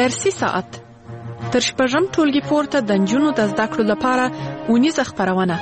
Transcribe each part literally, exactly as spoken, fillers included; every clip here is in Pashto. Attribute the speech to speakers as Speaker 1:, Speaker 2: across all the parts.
Speaker 1: درسي ساعت تر شپږم ټولګي پورته د نجونو د زده کړو لپاره اونیزه خپرونه.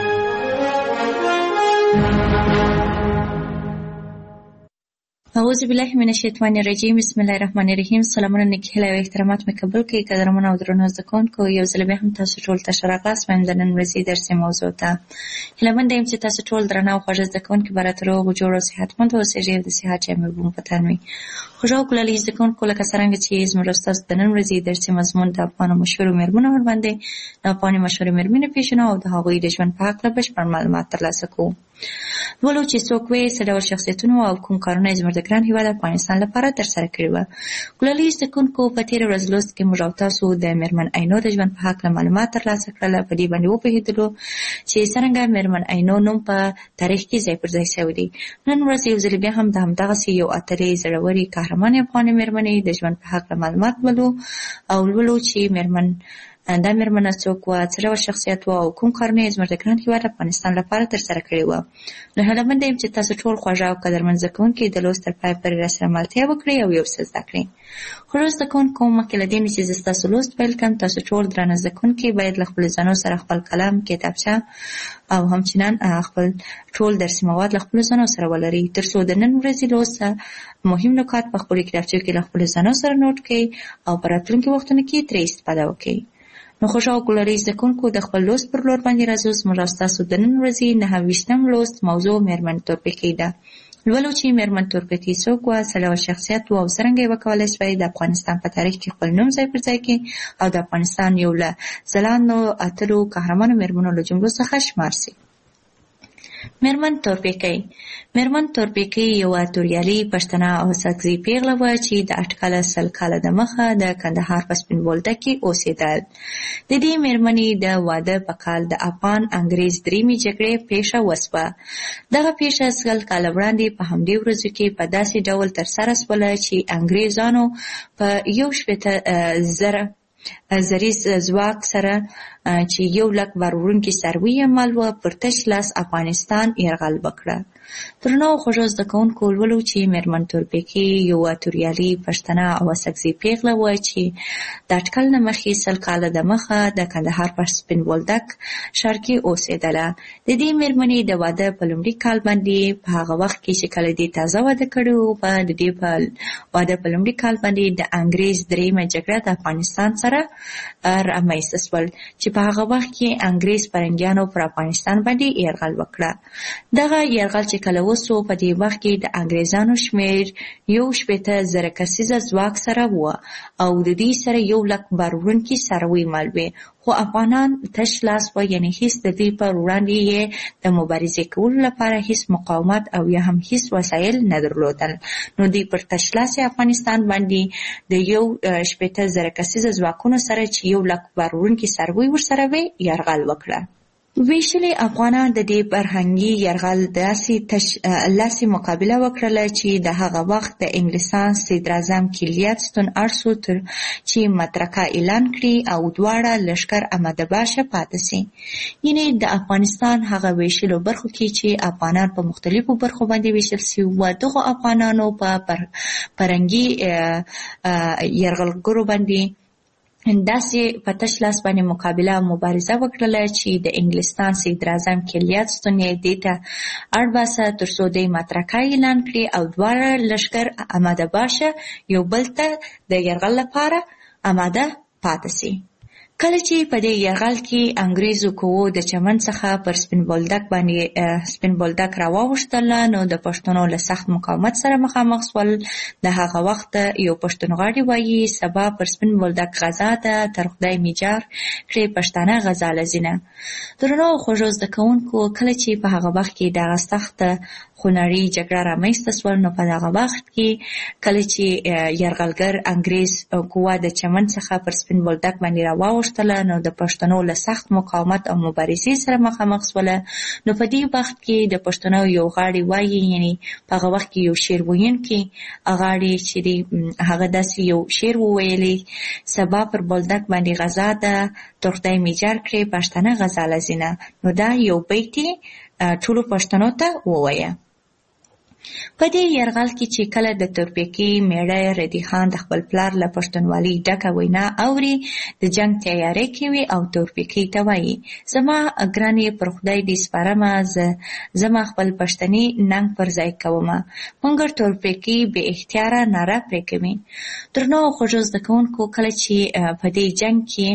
Speaker 2: اعوذ بالله من الشیطان الرجیم. بسم الله الرحمن الرحیم. سلامونه نیکی هیله او احترامات مې قبول کړئ. قدرمنو او درنو زده کوونکو، یو ځل بیا هم تاسو ټول ته ښه راغلاست. وایم د نن ورځې درسي موضوع ته هیلهمنده یم چې تاسو ټول درانه او خوږه زده کوونکي به راته روغ جوړ او صحتمند اوسېږئ او د صحت جامې به مو په تن وي. خوږه او ګلالي زده کوونکو، لکه څرنګه چې زموږ ستاسو د نن ورځې درسي مضمون د افغانو مشهورو مېرمنو ورباندې د افغاني مشهورې مېرمنې پیژنو او د هغوی د ژوند په هکله بشپړ معلومات ترلاسه کوو. ولو چې څوک وې څه ډول شخصیتونو او کوم کارونه یې زموږ د ګران هېواد افغانستان لپاره ترسره کړي وه. ګلالي زده کوونکو، په تېره ورځ لوست کې موږ او تاسو د مېرمن عینو د ژوند په هکله معلومات ترلاسه کړل. په دې باندې وپوهېدلو چې څرنګه مېرمن عینو نوم په تاریخ کې ځای پر ځای شوی دی. نن ورځ یو ځل بیا هم د همدغسې یو اتلې زړورې قهرمانې افغانې مېرمنې د ژوند په هکله معلومات لولو او لولو چې مېرمن دا مېرمنه څوک وه، څه ډول شخصیت وه او کوم کارونه یې زموږ د ګران هېواد افغانستان لپاره ترسره کړي وه. نو هیلهمنده یم چې تاسو ټول خوږه او قدرمن زده کوونکي د لوست تر پایه پورې راسره ملتیا وکړئ او یو څه زده کړئ. خوږو زده کوونکو، مخکې له دې نه چې زه ستاسو لوست پیل کړم، تاسو ټول درانه زده کوونکي باید له خپلو ځانو سره خپل قلم، کتابچه او همچنان خپل ټول درسي مواد له خپلو ځانو سره ولرئ، تر څو د نن ورځې لوست مهم نکات په خپلو کتابچو کې له خپلو ځانو سره نوټ کړئ او په راتلونکي وختونو کې ترې استفاده وکړئ. نو خوږه او ګلالي زده کوونکو، د خپل لوست پر لور باندې راځو. زموږ او ستاسو د نن ورځې نهه ویشتم لوست موضوع مېرمن تورپیکۍ ده. لولو چې مېرمن تورپیکۍ څوک وه، څه ډول شخصیت وه او څرنګه یې وکولی شوی د افغانستان په تاریخ کې خپل نوم ځای پر ځای کړي او د افغانستان یو له ځلانده اتلو قهرمانو مېرمنو له جملو څخه شمار سي. مېرمن تورپیکۍ مېرمن تورپیکۍ یوه توریالۍ پښتنه او ساکزۍ پیغله وه چې د اټکله سل کاله دمخه د کندهار په سپین بولدک کې اوسېدل. د دې مېرمنې د واده په کال د افغان انګریز دریمې جګړې پیښه وسوه. دغه پیښه سل کاله وړاندې په همدې ورځو کې په داسې ډول ترسره سوله چې انګریزانو په یو شپېته زره زریز ځواک سره چې یو لک بار وړونکي څاروي یې مال وه، پر تش لاس افغانستان یرغل وکړه. درنو او خوږو زده کوونکو، لولو چې مېرمن تورپیکۍ یوه توریالۍ پښتنه او ساکزۍ پیغله وه چې د اټکل نه مخکې سل کاله دمخه د کندهار په سپین بولدک ښار کې اوسېدله. د دې مېرمنې د واده په لومړي کال باندې په هغه وخت کې چې کله دې تازه واده کړی و، په د دې په واده په لومړي کال باندې د انګریز دریمه جګړه د افغانستان سره رامنځته شول چې په هغه وخت کې انګریز فرنګیانو پر افغانستان باندې یرغل وکړه. دغه یرغل چې کله وسو، په دې وخت کې د انګریزانو شمېر یو شپېته زره کسیزه ځواک سره وه او د دې سره یو لک بار وړونکي څاروي مال وې، خو افغانان تش لاس وه، یعنې هېڅ د دوی پر وړاندې یې د مبارزې کولو لپاره هېڅ مقاومت او یا هم هېڅ وسایل نه درلودل. نو دوی پر تش لاس افغانستان باندې د یو شپېته زره کسیزه ځواکونو سره چې یو لک بار وړونکي څاروي ورسره وې یرغل وکړه. ویشلي افغانان د دې فرهنګي یرغل داسې تش لاسې مقابله وکړله چې د هغه وخت د انګلستان صدراعظم کلیاتستون ارسو تر چې مترکه اعلان کړي او دواړه لښکر احمدباشه پاتې سي. یعنې د افغانستان هغه ویشلو برخو کې چې افغانان په مختلفو برخو باندې ویشل سوي وو، دغو افغانانو په فرهنګي یرغلګرو باندې داسې په تش لاس باندې مقابله او مبارزه وکړله چې د انګلستان صدراعظم کلیاتستون یې دې ته اړ باسه تر څو دې مترکه اعلان کړي او دواړه لښکر احمدباشه یو بل ته د یرغل لپاره آماده پاتې سي. کله چې په دې یرغل کې انګریزو قوو د چمن څخه پر سپین بولدک باندې سپین بولدک راواوښتل، نو د پښتنو له سخت مقاومت سره مخامخ شول. د هغه وخت یو پښتونغاړی وایي سبا پر سپین بولدک غزا ده، تر خدای میجار کړې پښتانه غزا لذینه. درنو او خوږو زده کوونکو، کله چې په هغه وخت کې دغه سخته خونړۍ جګړه رامنځته شول، نو په دغه وخت کې کله چې یرغلګر انګریز قوه د چمن څخه پر سپین بولدک باندې راواوښتله، نو د پښتنو له سخت مقاومت او مبارزې سره مخامخ شوله. نو په دې وخت کې د پښتنو یو غاړی وایي، یعنې په هغه وخت کې یو شعر ویونکی غاړی چې هغه داسې یو شعر وویلی، سبا پر بولدک باندې غزا ده، تر خدای میجار کړې پښتانه غزا لذینه. نو دا یو بیت ټولو پښتنو ته ووایه. په دې یرغل کې چې کله د تورپیکۍ میړه ردی خان د خپل پلار له پښتونولۍ ډکه وینا اوري، د جنگ تیاری کوي او تورپیکۍ ته وایي زما ګرانې پر خدای دې سپارمه، زما خپل پښتني ننګ پر ځای کومه. مګر تورپیکۍ بې اختیاره ناره پرې کوي. درنو خوږو زده کوونکو، کله چې په دې جنگ کې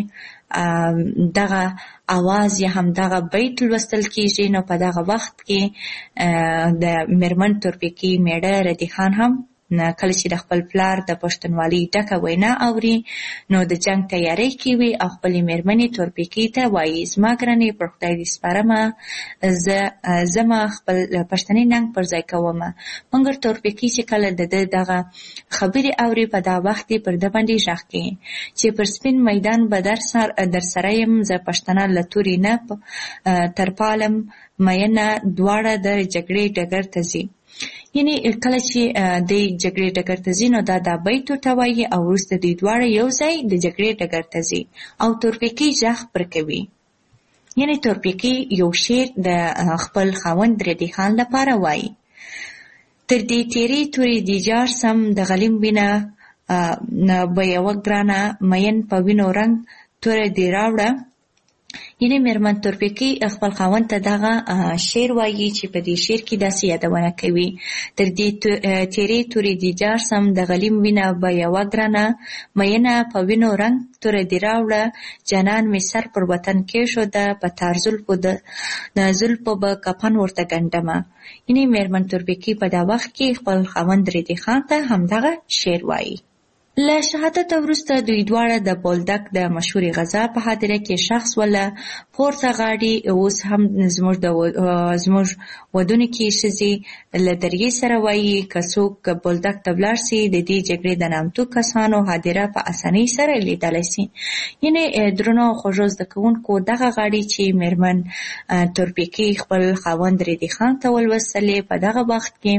Speaker 2: دغه اواز یا هم دغه بیت لوستل کیږي، نو په دغه وخت کې د میرمن تورپیکۍ میړه ردی خان هم کله چې د خپل پلار د پښتونولۍ ډکه وینا اوري، نو د جنگ تیاری کوي او خپلې میرمنې تورپیکۍ ته وایي زما ګرانې پر خدای دې سپارمه، زه زما خپل پښتني ننګ پر ځای کومه. مګر تورپیکۍ چې کله د ده دغه خبرې اوري، په دا وخت یې پر ده باندې غږ کوي چې پر سپین میدان به در سره یم، زه پښتنه له تورې نه تر پالم مینه، دواړه د جګړې ډګر ته ځي. یعنی کله چې د جګړې ډګر ته ځي، نو دا دا بیت ورته وایي او وروسته دوی دواړه یو ځای د جګړې ډګر ته ځي او تورپیکۍ غږ پر کوي. یعنی تورپیکۍ یو شعر د خپل خاوند ردی خان لپاره وایي: تر دې تیرې تورې دې جار سم، د غلیم وینه به یوه ګرانه، مین په وینو رنګ توره دې راوړه. یعنی میرمن تورپیکۍ خپل خاوند ته دغه شعر وایي چې په دې شعر کې داسې یادونه کوي: تر دې تیرې تورې دې جار سم، د غلیم وینه به یوه ګرانه، مینه په وینو رنګ توره دې راوړه. جانان مې سر پر وطن کېښوده، په تار زلفو د زلفو به کفن ورته ګنډمه. یعنی میرمن تورپیکۍ په دا وخت کې خپل خاوند ردی خان ته همدغه شعر وایي. له شهادت وروسته دوی دواړه د بولدک د مشهورې غزا په هدیره کې ښخ شوله. پورته غاړي اوس هم زموږ د زموږ ودونو کې ښځې له دریې سره وایي که څوک بولدک ته ولاړ سي، د دې جګړې د نامتو کسانو هدیره په اسانۍ سره لیدلی سي. یعنې درنو خوږو زده کوونکو، دغه غاړې چې میرمن تورپیکۍ خپل خاوند ردی خان ته ولوستلې، په دغه وخت کې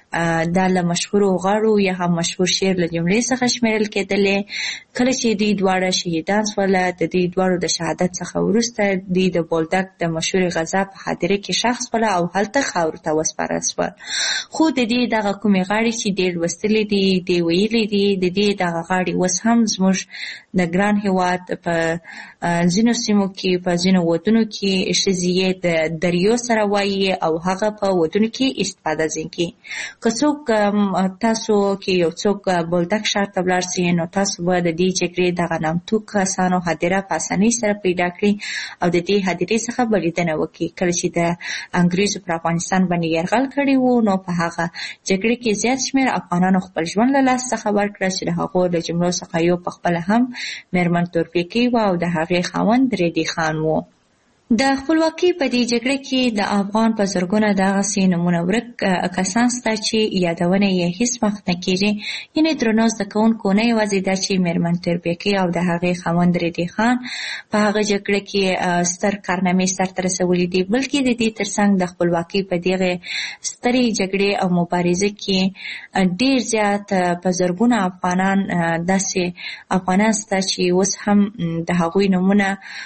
Speaker 2: دا له مشهورو غاړو یا هم مشهور شعر له جملې څخه شمیرل کېدلې. کله چې دوی دواړه شهیدان شوله، د دوی دواړو د شهادت څخه وروسته دوی د بولدک د مشهورې غزا په هدیره کې ښخ شوله او هلته خاورو ته وسپارل شول. خو د دې دغه کومې غاړې چې ډېر لوستلې دي، دې ویلي دي، د دې دغه غاړې اوس هم زموږ د ګران هېواد په ځینو سیمو کې، په ځینو ودونو کې ښځې یې د دریو سره وایي او هغه په ودونو کې استفاده ځین کوي. که څوک تاسو کې یو څوک بولدک ښار ته ولاړ سي، نو تاسو به د دې جګړې دغه نامتو کسانو هدیره په اسانۍ سره پیدا کړئ او د دې هدیرې څخه به لیدنه وکړئ. کله چې د انګریزو پر افغانستان باندې یرغل کړی و، نو په هغه جګړې کې زیات شمېر افغانانو خپل ژوند له لاسه څخه ورکړه، چې د هغو له جملو څخه یو پخپله هم میرمن تورپیکۍ وه او د هغې خاوند ردی خان و. د خپلواکۍ په دې جګړه کې د افغان په زرګونه دغسې نومونه ورک کسان شته چې یادونه یې هېڅ وخت نه کېږي. یعنې درنو زده کوونکو، نه یوازې دا چې میرمن تورپیکۍ او د هغې خاوند ردی خان په هغه جګړه کې ستر کارنامې سرته رسولي دي، بلکې د دې ترڅنګ د خپلواکۍ په دغې سترې جګړې او مبارزه کې ډېر زیات په زرګونه افغانان داسې افغانان شته چې اوس هم د هغوی نومونه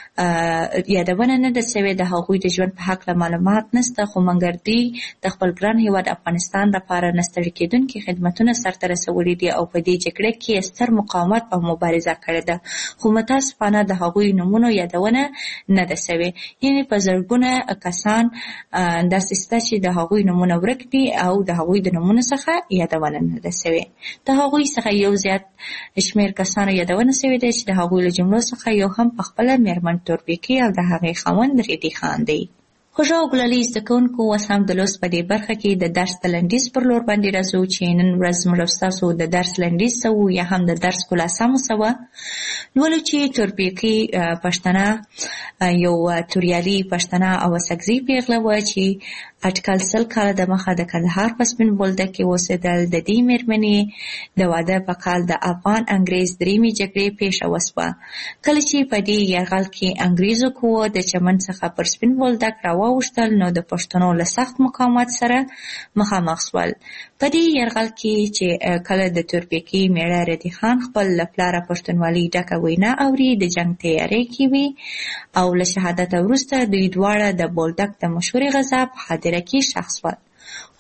Speaker 2: یادونه نه ده سوې، د هغوی د ژوند په هکله معلومات نشته، خو مګر دوی د خپل ګران هېواد افغانستان لپاره نه ستړي کېدونکي خدمتونه سرته رسولي دي او په دې جګړه کې ستر مقاومت او مبارزه کړې ده، خو متاسفانه د هغوی نومونو یادونه نه ده سوې. یعنې په زرګونه کسان داسې شته چې د هغوی نومونه ورک دي او د هغوی د نومونو څخه یادونه نه ده سوې. د هغوی څخه یو زیات شمېر کسانو یادونه سوې ده چې د هغوی له جملو څخه یو هم پخپله میرمن تورپیکۍ او د هغې خاوند ردی خان دی. خوږو او ګلالي زده کوونکو، اوس هم د لوست په دې برخه کې د درس د لنډیز پر لور باندې راځو چې نن ورځ زموږ او ستاسو د درس لنډیز څه و یا هم د درس خلاصه مو څه وه. لولو چې تورپیکۍ پښتنه یو توریالي پښتنه او اسکزۍ پیغله وه چې اټکل سل کاله د مخه د کندهار په سپین بولدک کې اوسېدل. د دې مېرمنې د واده په کال د افغان انګریز درېیمې جګړې پیښه وسوه. کله چې په دې یرغل کې انګریزو قوو د چمن څخه پر سپین بولدک راواوښتل، نو د پښتنو له سخت مقاومت سره مخامخ شول. په دې یرغل کې چې کله د تورپیکۍ میړه ردی خان خپل له پلاره پښتونولۍ ډکه وینا اوري، د جنګ تیاری کوي او له شهادت وروسته دوی دواړه د بولدک د مشهورې غزا په هدیره کې ښخ شول. خو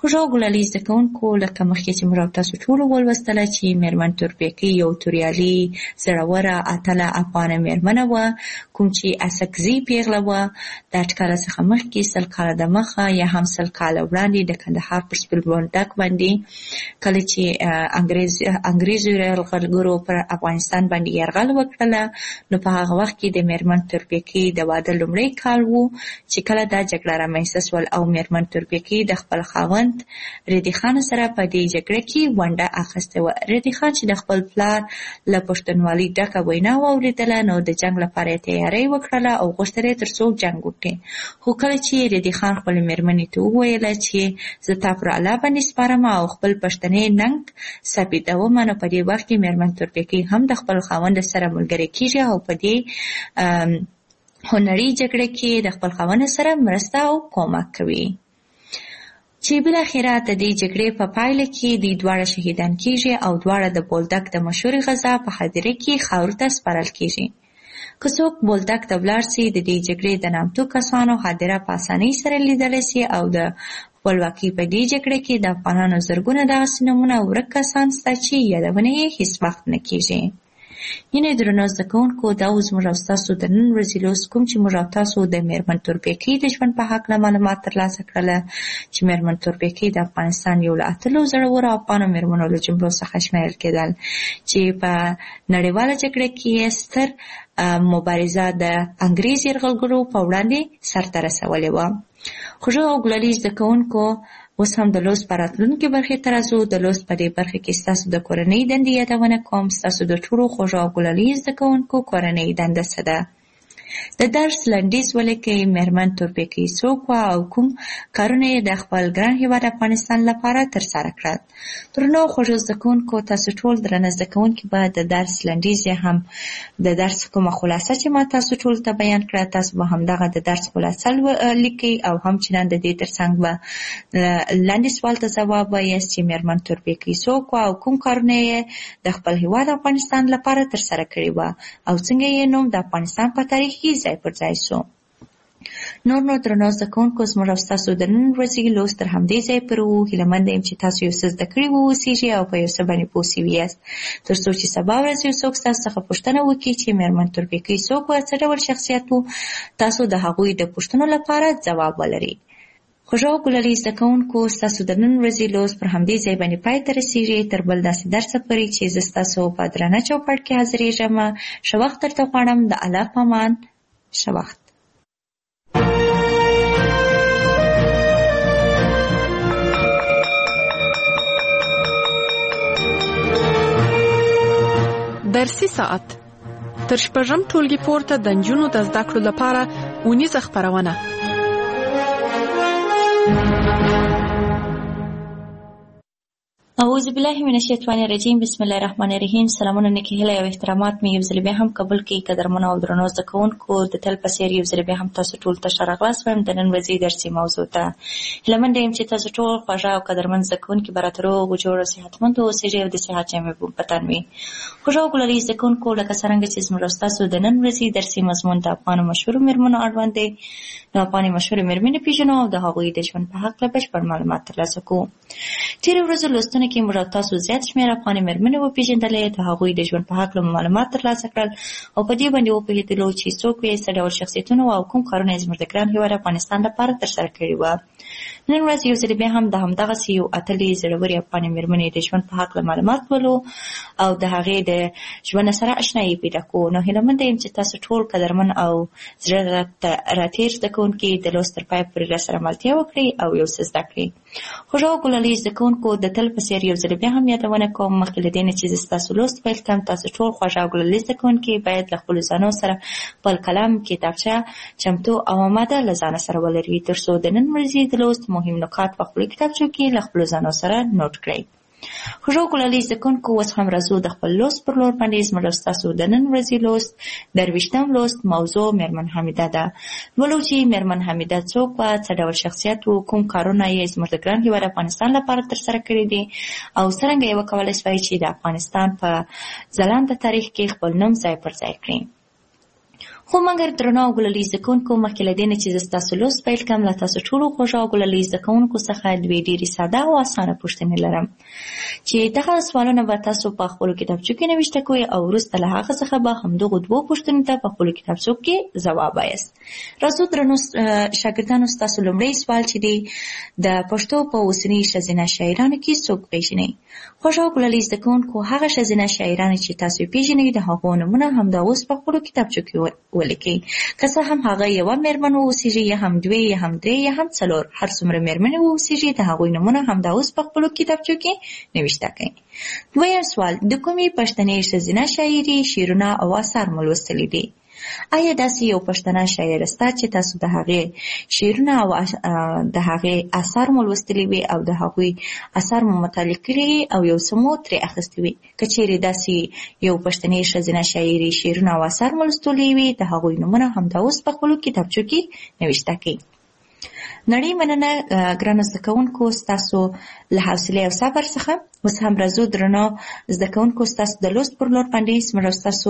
Speaker 2: خوږو ګلالي زده کوونکو، لکه مخکې چې موږ تاسو ټولو ولوستله چې میرمن تورپیکۍ یو توریالي زړوره اتله افغانه میرمنه وه، کوم چې اسکزي پیغله وه. د اټکله څخه مخکې سل کاله د مخه یا هم سل کاله وړاندې د کندهار پر سپین بولدک باندې کله چې انګریز انګریزو یرغلګرو پر افغانستان باندې یرغل وکړله، نو په هغه وخت کې د میرمن تورپیکۍ د واده لومړی کال و چې کله دا جګړه رامنځته شول او میرمن تورپیکۍ د خپل خاوند ریدي خان سره په دې جګړه کې ونډه اخیستې وه. ریدي خان چې د خپل پلار له پښتونولۍ ډکه وینا واورېدله، نو د جنګ لپاره یې تیاری وکړله او غوښتل یې تر څو جنګ وکړي. خو کله چې ریدي خان خپلې مېرمنې ته وویله چې زه تا پر الله باندې سپارم او خپل پښتنې ننګ ثابتوم، نو په دې وخت کې میرمن تورپیکۍ هم د خپل خاوند سره ملګرې کېږي او په دې هنري جګړه کې د خپل خاوند سره مرسته او کومک کوي، چې بالاخره د دې جګړې په پایله کې دوی دواړه شهیدان کېږي او دواړه د بولدک د مشهورې غزا په هدیره کې خاورو ته سپارل کېږي. که څوک بولدک ته ولاړ سي، د دې جګړې د نامتو کسانو هدیره په اسانۍ سره لیدلی سي او د خپلواکۍ په دې جګړه کې د افغانانو زرګونه دغسې نومونه ورک کسان شته چې یادونه یې هېڅ وخت نه کېږي. یعنې درنو زده کوونکو، دا اوس موږ او ستاسو د نن ورځې لوست کوم چې موږ او تاسو د میرمن تورپیکۍ د ژوند په هکله معلومات ترلاسه کړله، چې میرمن تورپیکۍ د افغانستان یو له اتلو زړورو افغانو میرمنو له جملو څخه شمیرل کېدل، چې په نړیواله جګړه کې یې ستر مبارزه د انګریز یرغلګرو په وړاندې سرته رسولې وه. خوږو او ګلالي زده کوونکو، اوس هم د لوست په راتلونکې برخې ته راځو. د لوست په دې برخه کې ستاسو د کورنۍ دندې یادونه کوم. ستاسو د ټولو خوږو او ګلالي زده کوونکو کورنۍ دنده څه ده؟ د درس لنډیز ولیکئ. میرمن تورپیکۍ څوک وه او کوم کارونه یې د خپل ګران هېواد افغانستان لپاره ترسره کړل؟ درنو خوږو زده کوونکو، تاسو ټول درنه زده کوونکي به د درس لنډیز یا هم د درس کومه خلاصه چې ما تاسو ټول ته بیان کړه، تاسو به همدغه د درس خلاصه لیکئ او همچنان د دې ترڅنګ به لاندې سوال ته ځواب وایاست چې میرمن تورپیکۍ څوک وه او کوم کارونه یې د خپل هېواد افغانستان لپاره ترسره کړي وه او څنګه یې نوم د افغانستان په تاریخ کې ځای پر ځای سو. نور نو درنو زده کوونکو، زموږ او ستاسو د نن ورځې لوست تر همدې ځای پورې و. هیلهمنده یم چې تاسو یو څه زده کړي واوسیږئ او په یو څه باندې پوه سوي یاست، تر څو چې سبا ورځ یو څوک ستاسو څخه پوښتنه وکړي چې میرمن تورپیکۍ څوک وه، څه ډول شخصیت و، تاسو د هغوی د پوښتنو لپاره ځواب ولرئ. خوږو او ګلالي زده کوونکو، ستاسو د نن ورځې لوست پر همدې ځای باندې پای ته رسېږي. تر بل داسې درسه پورې چې زه ستاسو په درانه چوپړ کې حاضرېږم، ښه وخت درته غواړم. د الله په امان، ښه وخت.
Speaker 1: درسي ساعت تر شپږم ټولګي پورته د نجونو د زده کړو لپاره اونیزه خپرونه.
Speaker 2: اعوذ بالله من الشیطان الرجیم. بسم الله الرحمن الرحیم. سلامونه، نیکې هیلې او احترامات مې یو ځل بیا هم قبول کړئ. قدرمنو او درنو زده کوونکو، د تل په څېر یو ځل بیا هم تاسو ټولو ته ښه راغلاست وایم د نن ورځې درسي موضوع ته. هیلهمنده یم چې تاسو ټول خوږه او قدرمن زده کوونکي به راته روغ او جوړ او صحتمند اوسېږئ او د صحت جامې په تن وي. خوږو او ګلالي زده کوونکو، لکه څرنګه چې زموږ ستاسو د نن ورځې درسي مضمون د افغانو مشهورو میرمنو اړوند دی، نو افغاني مشهورې میرمنې پېژنو او د هغوی د ژوند په هکله بشپړ معلومات ترلاسه کوو. تېرو ورځو لوستونو کې موږ تاسو زیات شمېر افغاني میرمنې وپېژندلې، د هغوی د ژوند په هکله معلومات ترلاسه کړل او په دې باندې وپوهېدلو چې څوک یې، څه ډول شخصیتونه او کوم کارونه یې زموږ د ګران هېواد افغانستان لپاره ترسره کړي وه. نن ورځ یو ځل بیا هم د همدغسې یو اتلې زړورې افغاني میرمنې د ژوند په هکله معلومات ولو او د هغې د ژوند سره اشنایي پیدا کوو. نو هیلهمنده یم چې تاسو ټول قدرمن او زړه راتېر زده کوونکي د لوست تر پایه پورې راسره ملتیا وکړئ او یو څه زده کړئ. خوږو او ګلالي زده کوونکو، د تل په څېر یو ځل بیا هم یادونه کوم، مخکې له دې نه چې زه ستاسو لوست پیل کړم، تاسو ټول خوږه او ګلالي زده کوونکي باید له خپلو ځانو سره خپل قلم، کتابچه چمتو او اماده له ځانه سره ولرئ، تر څو د نن ورځې د لوست مهم نکات په خپلو کتابچو کې له خپلو ځانو سره نوټ کړئ. خوږو ګلالي زده کوونکو، اوس هم راځو د خپل لوست پر لور باندې. زموږ ستاسو د نن ورځې لوست درویشتم لوست موضوع میرمن حمیده ده. ولو چې میرمن حمیده څوک وه، څه ډول شخصیت و، کوم کارونه یې زموږ د ګران هېواد افغانستان لپاره ترسره کړي دي او څرنګه یې وکولی شوای چې د افغانستان په ځلانده تاریخ کې خپل نوم ځای پر ځای کړي. خو مګر درنو او ګلالي زده کوونکو مخکې له دې نه چې زه ستاسو لوست پیل کړم له تاسو ټولو خوږو او ګلالي زده کوونکو څخه دوې ډېرې ساده او اسانه پوښتنې لرم چې دغه سوالونه به تاسو په خپلو کتابچو کې نوشته کوئ او وروسته له هغه څخه به همدغو دوو پوښتنو ته په خپلو کتابچو کې ځواب وایاست. راځو درنو شاګردانو ستاسو لومړی سوال چې دی د پښتو په اوسني ښځینه شاعرانو کې څوک پیژنئ؟ خوږو او ګلالي زده کوونکو هغه ښځینه شاعرانې چې تاسو یې پیژنئ د هغو نومونه همدا اوس په خپلو کتابچو کې ولیکئ. که څه هم هغه یوه مېرمن واوسیږي یا هم دوې یا هم درې یا هم څلور، هر څومره مېرمنې واوسیږي د هغوی نومونه همدا اوس په خپلو کتابچو کې نوشته کړئ. دویم سوال، د کومې پښتنې ښځینه شاعرې شعرونه او اثار مو لوستلي دي؟ آیا داسې یو پښتنه شاعره شته چې تاسو د هغې شعرونه او د هغې اثار مو لوستلي وي او د هغوی اثار مو مطالعه کړي او یو څه مو ترې اخیستي وي؟ که چیرې داسې یو پښتنې ښځینه شاعرې شعرونه او اثار مو لوستلي وي د هغوی نومونه همدا اوس په خپلو کتابچو کې نوشته کړئ. نړۍ مننه ګرانو زده کوونکو ستاسو له حوصلې او صبر څخه. اوس هم راځو درنو زده کوونکو ستاسو د لوست پر لور باندې زموږ ستاسو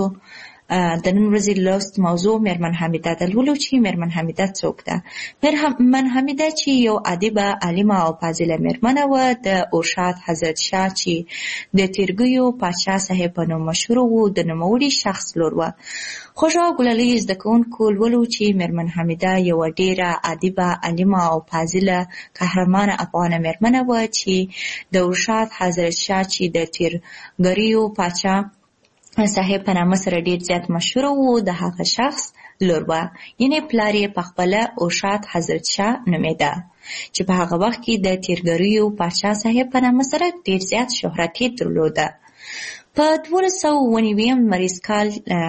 Speaker 2: د نن ورځې لوست موضوع مېرمن حمیده ده. لولو چې مېرمن حمیده څوک ده؟ مېرمن حمیده چې یو ادیبه، عالمه او فاضله مېرمنه وه د ارشاد حضرت شاه چې د تیرګیو پاچا صاحب په نوم مشهوره و د نوموړي شخص لور وه. خوږو او ګلالي زده کوونکو لولو چې مېرمن حمیده یوه ډېره ادیبه، عالمه او فاضله قهرمانه افغانه مېرمنه وه چې د ارشاد حضرت شاه چې د تیرګیو پاچا صاحب په نامه سره ډېر زیات مشهوره و د هغه شخص لور وه. یعنې پلار یې پخپله ارشاد حضرت شاه نومېده چې په هغه وخت کې د تیرګیو پاچا صاحب په نامه سره ډېر زیات شهرت یې درلوده. په دولس سوه اووه نوي لمریز کال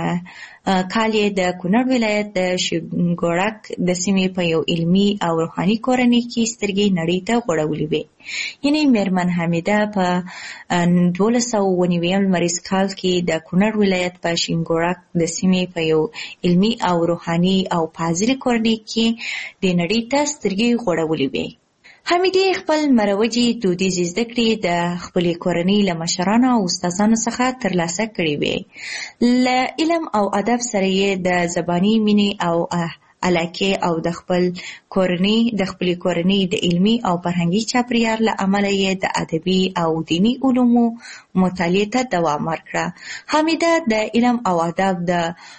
Speaker 2: کال یې د کونړ ولایت د شینګوړک د سیمې په یو علمي او روحاني کورنۍ کې سترګې نړۍ ته غوړولې وې. یعنې مېرمن حمیده په دولس سوه اووه نوي لمریز کال کې د کونړ ولایت په شینګوړک د سیمې په یو علمي او روحاني او فاضله کورنۍ کې د نړۍ ته سترګې غوړولې وې. حمیدې خپل مروجي دودیزې زده کړې د خپلې کورنۍ له مشرانو او استادانو څخه ترلاسه کړې وې. له علم او ادب سره یې د زباني مینې او علاقې او د خپل کورنۍ د خپلې کورنۍ د علمي او فرهنګي چاپېریال له امله یې د ادبي او دیني علومو مطالعې ته دوام ورکړه. حمیده د علم او ادب د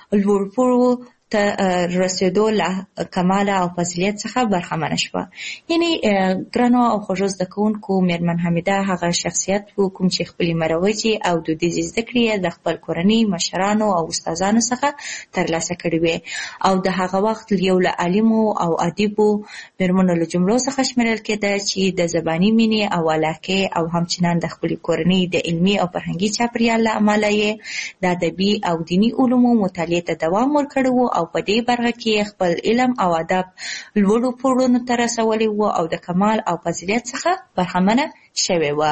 Speaker 2: لوړ ته رسېدو له کماله او فضیلت څخه برخمنه شوه. یعنې ګرانو او خوږو زده کوونکو مېرمن حمیده هغه شخصیت و کوم چې خپلې مروجې او دودیزې زده کړې یې د خپل کورنۍ مشرانو او استادانو څخه ترلاسه کړې وې او د هغه وخت یو له عالمو او ادیبو مېرمنو له جملو څخه شمیرل کېده چې د زباني مینې او علاقې او همچنان د خپلې کورنۍ د علمي او فرهنګي چاپېریال له امله یې د ادبي او دیني علومو مطالعې ته دوام ورکړی و او په دې برخه کې خپل علم او ادب لوړو پوړونو ته رسولی و او د کمال او فضیلت څخه برخمنه شوې وه.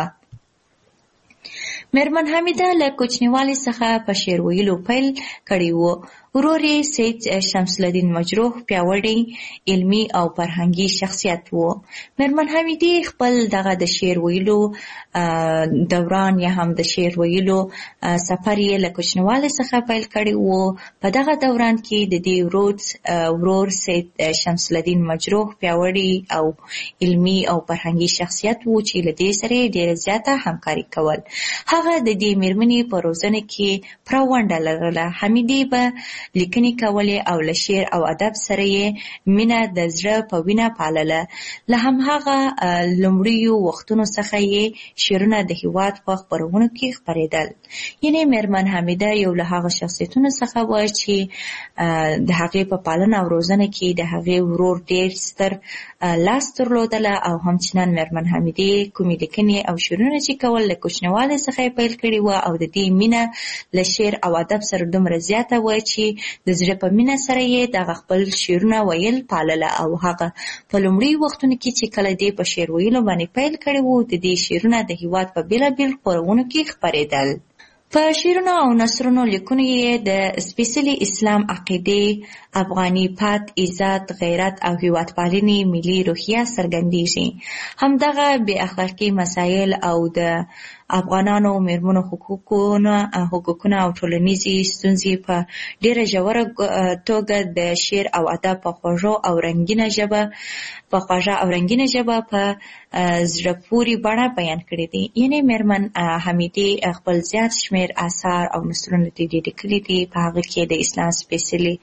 Speaker 2: مېرمن حمیده له کوچنیوالي څخه په شعر ویلو پیل کړی و. ورور یې سید شمس الدین مجروح پیاوړی علمي او فرهنګي شخصیت و. مېرمن حمیدې خپل دغه د شعر ویلو دوران یا هم د شعر ویلو سفر یې له کوچنیوالي څخه پیل کړی و. په دغه دوران کې د دې ورور ورور سید شمس الدین مجروح پیاوړی او علمي او فرهنګي شخصیت و چې له دې سره ډېره زیاته همکاري کول. هغه د دې مېرمنې په روزنه کې پوره ونډه لرله. حمیدې به لیکنې کولې او له شعر او ادب سره یې مینه د زړه په وینه پالله. له همهغه لومړیو وختونو څخه یې شعرونه د هېواد په خپرونو کې خپرېدل. یعنې مېرمن حمیده یو له هغه شخصیتونو څخه وه چې د هغې په پالنه او روزنه کې د هغې ورور ډېر ستر لاس درلودله او همچنان مېرمن حمیدې کومې لیکنې او شعرونه چې کول له کوچنیوالي څخه یې پیل کړي وه او د دې مینه له شعر او ادب سره دومره زیاته وه چې د زړه په مینه سره یې دغه خپل شعرونه ویل پالله او هغه په لومړي وختونو کې چې کله دې په شعر ویلو باندې پیل کړی و د دې شعرونه د هېواد په بېلابېل خپرونو کې خپرېدل. په شعرونو او نثرونو لیکنو یې د سپېڅلي اسلام عقیدې، افغاني پت، عزت، غیرت او هیوادپالنې ملي روحیه څرګندېږي. همدغه بې اخلاقي مسایل او د افغانانو میرمنو حقوقونه حقوقونه او ټولنیزې ستونزې په ډېره ژوره توګه د شعر او ادب په خوږه او رنګینه ژبه په خوږه او رنګینه ژبه په زړه پورې بڼه بیان کړي دي. یعنې میرمن حمیدې خپل زیات شمېر اثار او نثرونه دې لیکلي دي، په هغه کې د اسلام سپېڅلي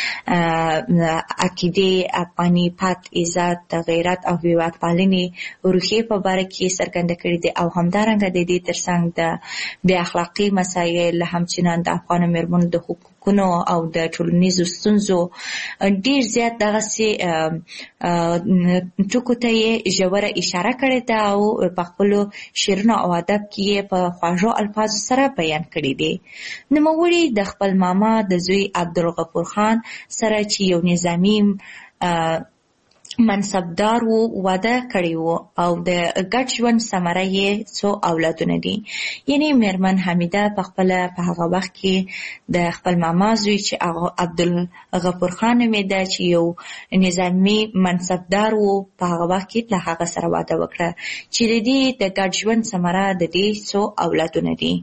Speaker 2: عقیدې، افغاني پت، عزت، غیرت او هیوادپالنې روحیې په باره کې څرګنده کړي دي. او همدارنګه د دې ترڅنګ د بې اخلاقي مسایل، همچنان د افغانو میرمنو د حقوقونو او د ټولنیزو ستونزو ډېر زیات دغسې ټکو ته یې ژوره اشاره کړې ده او په خپلو شعرونو او ادب کې یې په خواږو الفاظو سره بیان کړي دي. نوموړي د خپل ماما د زوی عبدالغفور خان سره چې یو نظامي منصبدار و واده کړی و او د ګډ ژوند ثمره یې څو اولادونه دي. یعنې میرمن حمیده په خپله په هغه وخت کې د خپل ماما زوی چې عبدالغفور خان نومېده چې یو نظامي منصبدار و، په هغه وخت کې له هغه سره واده وکړه چې د دې د ګډ ژوند ثمره د دې څو اولادونه دي.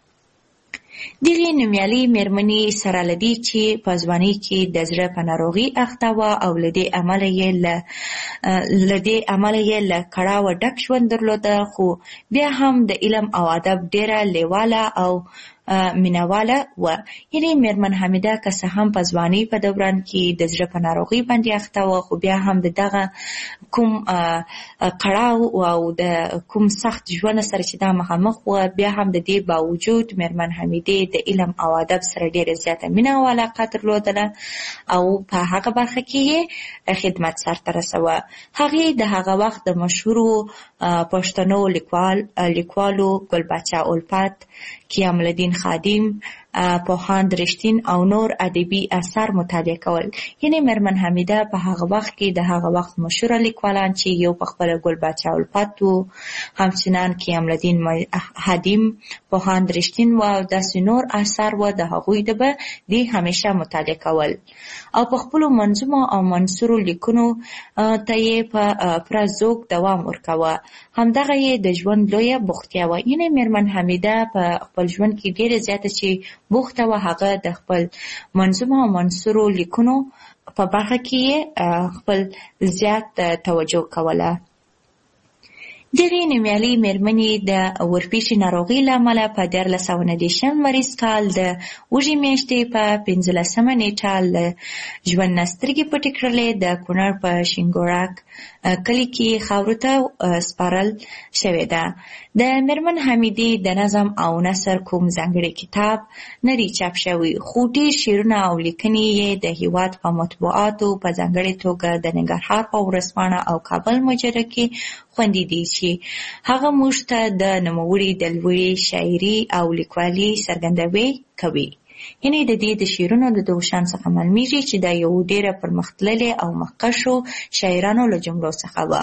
Speaker 2: دغې نومیالۍ میرمنې سره له دې چې په ځوانۍ کې د زړه په ناروغي اخته وه او له دې امله یې له دې امله یې له کړاوه ډک ژوند درلوده، خو بیا هم د علم او ادب ډېره لیواله او مینواله وه. یعنې میرمن حمیده که څه هم په ځوانۍ په دوران کې د زړه په ناروغۍ باندې اخته وه، خو بیا هم د دغه کوم کړاو او د کوم سخت ژوند سره چې دا مخامخ وه، بیا هم د دې باوجود میرمن حمیدې د علم او ادب سره ډېره زیاته مینه او علاقه درلودله او په هغه برخه کې یې خدمت سرته رسوه. هغې د هغه وخت د مشهورو پښتنو لیکوال لیکوالو ګلبچه الفت، قیام الدین خادم، پوهاند رښتین او نور ادبي اثار مطالعه کول. یعنې میرمن حمیده په هغه وخت کې د هغه وخت مشهوره لیکوالان چې یو پخپله ګلبچه الفت و، همچنان قیام الدین خادم، پوهاند رښتین و او داسې نور اثار و، د هغوی د به دې همیشه مطالعه کول او په خپلو منظومو او منثورو لیکنو ته یې په پوره ذوق دوام ورکوه. همدغه یې د ژوند لویه بوختیا وه. یعنې میرمن حمیده په خپل ژوند کې ډېره زیاته چې بوخته وه، هغه د خپل منظومو او منثورو لیکنو په برخه کې یې خپل زیات توجه کوله. دغې نومیالۍ میرمنې د ورپېښې ناروغۍ له امله په دیارلس سوه نهه دېرشم لمریز کال د اوږې میاشتې په پنځلسمه نېټه له ژوند نه سترګې پټې کړلې. د کونړ په شینګوړک کلي کې خاورو ته سپارل شوې ده. د میرمن حمیدې د نظم او نثر کوم ځانګړی کتاب نه دی چاپ شوی، خو ډېر شعرونه او لیکنې یې د هېواد په مطبوعاتو په ځانګړې توګه د ننګرهار په ورځپاڼه او کابل مجله کې خوندي دي چې هغه موږ ته د نوموړي د لوړې شاعري او لیکوالۍ څرګندوي کوي. یعنې د دې د شعرونو د دغو شیانو څخه معلومیږي چې دا یو ډېره پرمختللې او مخکښو شاعرانو له جملو څخه وه.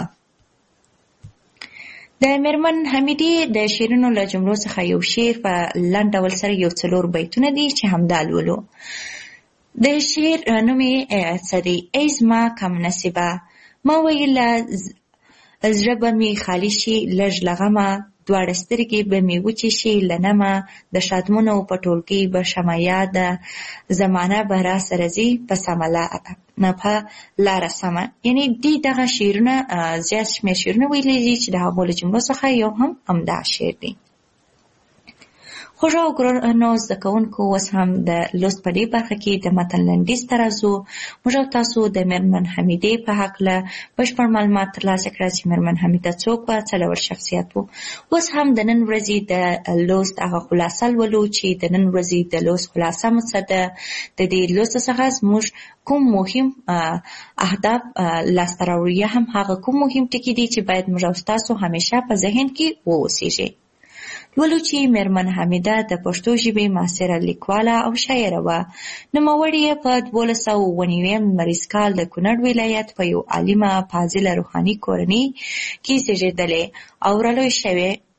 Speaker 2: د میرمن حمیدې د شعرونو له جملو څخه یو شعر په لنډ ډول سره یو څلور بیتونه دي چې همدا لولو. د شعر نوم یې څه دی؟ ای زما کم نصیبه، ما ویله زړه به مې خالي شي لږ له غمه، دواړه سترګې به مې وچې شي له نمه، د شادمنو په ټولګۍ به شمه یاده، زمانه به را سره ځي په سمه نه په لاره سمه. یعنې دې دغه شعرونه زیات شمېر شعرونه ویلي دي چې د هغو له جملو څخه یو هم همدا شعر دی. خوږو او ګرانو زده کوونکو، اوس هم د لوست په دې برخه کې د متن لنډیز ته راځو. موږ او تاسو د میرمن حمیدې په هکله بشپړ معلومات ترلاسه کړه چې میرمن حمیده څوک وه، څه ډول شخصیت و. اوس هم د نن ورځې د لوست هغه خلاصه لولو چې د نن ورځې د لوست خلاصه مو څه ده. د دې لوست څخه زموږ کوم مهم اهداف لاسته راوړو، یا هم هغه کوم مهم ټکي دي چې باید موږ او تاسو همیشه په ذهن کې واوسیږي. لولو چې میرمن حمیده د پښتو ژبې معاصره لیکواله او شاعره وه. نوموړې یې په دولس سوه اووه نوي لمریز کال د کونړ ولایت په یو عالمه فاضله روحاني کورنۍ کې زیږېدلې او رالوی شوې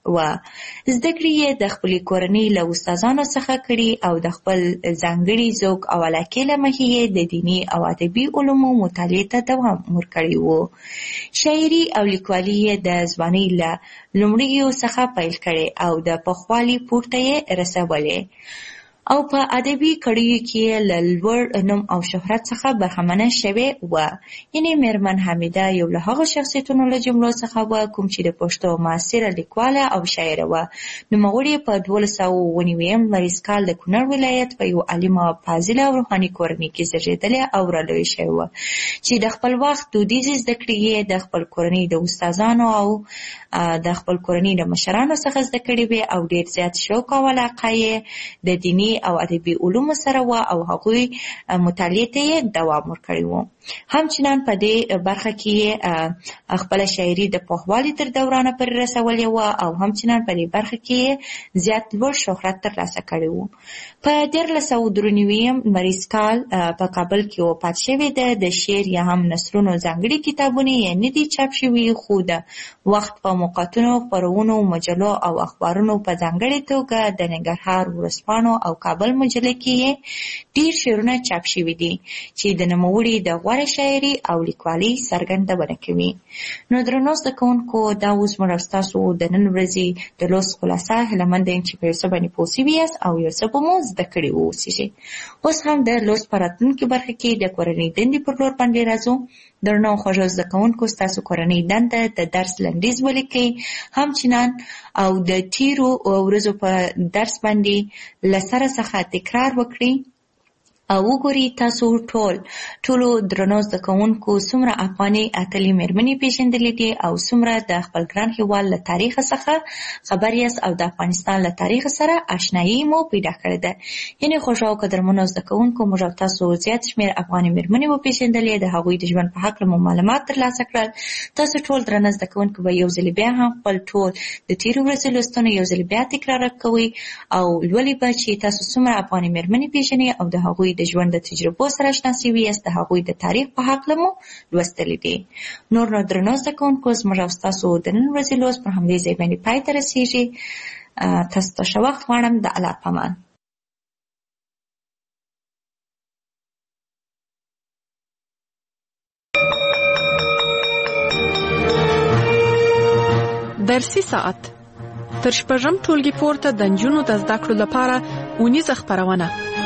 Speaker 2: و. زده کړې یې د خپلې کورنۍ له استادانو څخه کړي او د خپل ځانګړي ذوق او علاقې له مخې یې د دیني او ادبي علومو مطالعې ته دوام ورکړی و. شاعري او لیکوالي یې د ځوانۍ له لومړیو څخه پیل کړي او د پخوالي پورته یې رسولې او په ادبي کړیو کې له لوړ نوم او شهرت څخه برخمنه شوې وه. یعنې میرمن حمیده یو له هغو شخصیتونو له جملو څخه وه کوم چې د پښتو معاصره لیکواله او شاعره وه. نوموړې په دولس سوه اووه نوي لمریز کال د کونړ ولایت په یو عالمه، فاضله او روحاني کورنۍ کې زېږېدلې او رالویه شوې وه چې د خپل وخت دودیزې زده کړې یې د خپل کورنۍ د استادانو او د خپل کورنۍ د مشرانو څخه زده کړې وې او ډېر زیات شوق او علاقه یې د دیني او ادبي علومو سره وه او هغوی مطالعې ته یې دوام ورکړی و. همچنان په دې برخه کې یې خپله شاعري د پوخوالي تر دورانه پورې رسولې وه او همچنان په دې برخه کې یې زیات لوړ شهرت ترلاسه کړی و. په دیارلس سوه درې نوي لمریز کال په کابل کې وفات شوې ده. د شعر یا هم نثرونو ځانګړي کتابونه یې نه دي چاپ شوي، خو د وخت په موقعاتو، خپرونو، مجلو او اخبارونو په ځانګړې توګه د ننګرهار ورځپاڼو او کابل مجله کې یې ډېر شعرونه چاپ شوي دي چې د نوموړي د غوره شاعري او لیکوالۍ څرګندونه کوي. نو درنو زده کوونکو، دا اوس موږ او ستاسو د نن ورځې د لوست خلاصه. هیله مند یم چې په یو څه باندې پوه سوي یاست او یو څه به مو زده کړي واوسېږي. اوس هم د لوست په راتلونکې برخه کې د کورنۍ دندې پر لور باندې راځو. درنو خوږو زده کوونکو، ستاسو کورنۍ دنده د درس لنډیز ولیکئ، همچنان او د تیرو ورځو په درس باندې له سره څخه تکرار وکړئ او وګورئ تاسو ټول ټولو درنو زده کوونکو څومره افغاني اتلې مېرمنې پېژندلې دي او څومره د خپل ګران هېواد له تاریخ څخه خبر یاست او د افغانستان له تاریخ سره آشنایي مو پیدا کړې ده. یعنې خوږو او قدرمنو زده کوونکو، موږ او تاسو زیات شمېر افغاني مېرمنې وپېژندلې، د هغوی د ژوند په هکله مو معلومات ترلاسه کړل. تاسو ټول درنه زده کوونکو به یو ځل بیا هم خپل ټول د تېرو ورځو لوستونه یو ځل بیا تکرار کوئ او لولئ به چې تاسو څومره افغاني مېرمنې پېژنئ او د هغوی د ژوند د تجربو سره اشنا سوي یاست، د هغوی د تاریخ په هکله مو لوستلی دي. نور نو درنو زده کوونکو، زموږ او ستاسو د نن ورځې لوست پر همدې ځای باندې پای ته رسېږي. تاسو ته ښه وخت غواړم. د الله پامان.
Speaker 1: درسي ساعت تر شپږم ټولګي پورته د نجونو د زده کړو لپاره اونیزه خپرونه.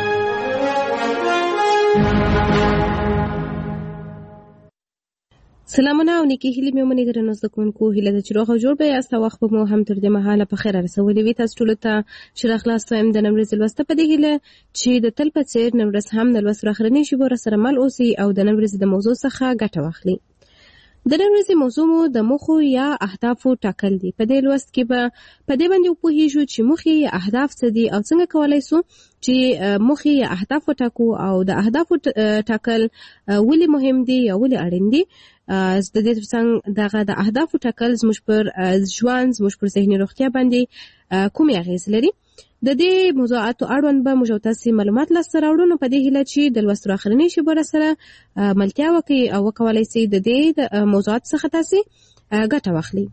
Speaker 3: سلامونه او نیکی هیلې مې ومنئ درنو زده کوونکو. هیله ده چې روغ او جوړ به یاست او وخت به مو هم تر دې مهاله په خیره رسولی وي. تاسو ټولو ته ښه راغلاست وایم د نن ورځې لوسته په دې هیله چې د تل په څېر نن ورځ هم د لوست اخرنۍ شېبو راسره مل اوسئ او د نن ورځې د موضوع څخه ګټه واخلئ. د نن ورځې موضوع مو د موخو یا اهدافو ټاکل دي. په دې لوست کې به په دې باندې وپوهیږو چې موخې یا اهداف څه دي او څنګه کولی سو چې موخې یا اهداف وټاکو او د اهدافو ټاکل ولې مهم دي یا ولې اړین دي. د دې ترڅنګ دغه د اهدافو ټاکل زموږ پر ژوند، زموږ پر ذهني روغتیا باندې کومې اغېزې لري. د دې موضوعاتو اړوند به موږ تاسو معلومات لاسته راوړو. نو په دې هیله چې د لوست اخرنۍ شېبو سره ملتیا وکړئ او وکولای شئ د دې موضوعات څخه تاسو ګټه واخلئ.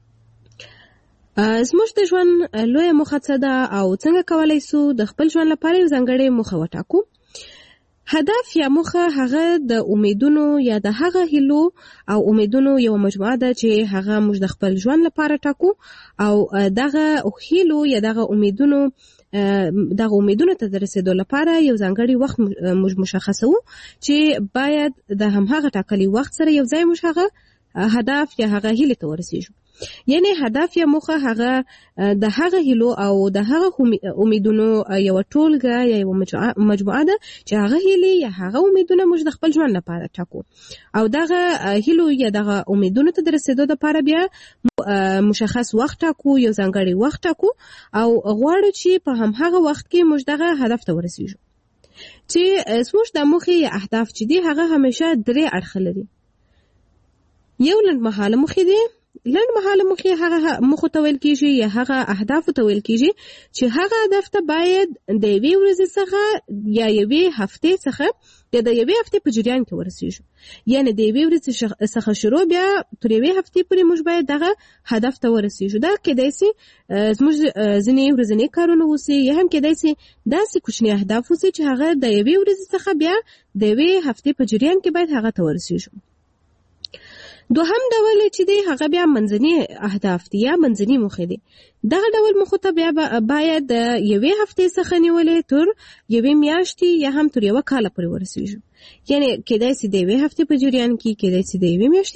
Speaker 3: زموږ د ژوند لویه موخه څه ده او څنګه کولی سو د خپل ژوند لپاره یو ځانګړې موخه وټاکو. هدف یا موخه هغه د امیدونو یا د هغه هیلو او امیدونو یو مجموعه ده چې هغه موږ د خپل ژوند لپاره ټاکو او دغه هیلو یا دغه امیدونو دغه امیدونو ته د رسېدو لپاره یو ځانګړی وخت موږ مشخصو چې باید د همهغه ټاکلي وخت سره یو ځای موږ هغه هدف یا هغه هیلې ته ورسېږو. یعنی هدف یا موخه هغه د هغه هیلو او د هغه امیدونو یو ټولګه یا یو مجموعه ده چې هغه هیلې یا هغه امیدونه موږ د خپل ژوند لپاره ټاکو او دغه هیلو یا دغه امیدونو ته د رسېدو لپاره بیا مشخص وخت ټاکو، یو ځانګړی وخت ټاکو او غواړو چې په همهغه وخت کې موږ دغه هدف ته ورسېږو. چې زموږ د موخې یا اهداف چې دي هغه همیشه درې اړخه لري. یو لنډمهاله موخې دي، لنډ مهاله موخې هغه موخو ته ویل کېږي یا هغه اهدافو ته ویل کېږي چې هغه هدف ته باید د یوې ورځې څخه یا یوې هفتې څخه یا د یوې هفتې په جریان کې ورسېږو. یعنې د یوې ورځې څخه شروع بیا تر یوې هفتې پورې موږ باید دغه هدف ته ورسېږو. دا کېدای شي زموږ ځینې ورځني کارونه اوسي یا هم کېدای شي داسې کوچني اهداف اوسي چې هغه د یوې ورځې څخه بیا د یوې هفتې په جریان کې باید هغه ته ورسېږو. دوهم ډول چې دی هغه بیا منځني اهداف دي یا منځني موخې دي. دغه ډول موخو ته بیا باید د یوې هفتې څخه نیولې تر یوې میاشتې یا هم تر یوه کاله پورې ورسېږو. یعنې کېدای شي د یوې هفتې په جریان کې، کېدای شي د یوې میاشتې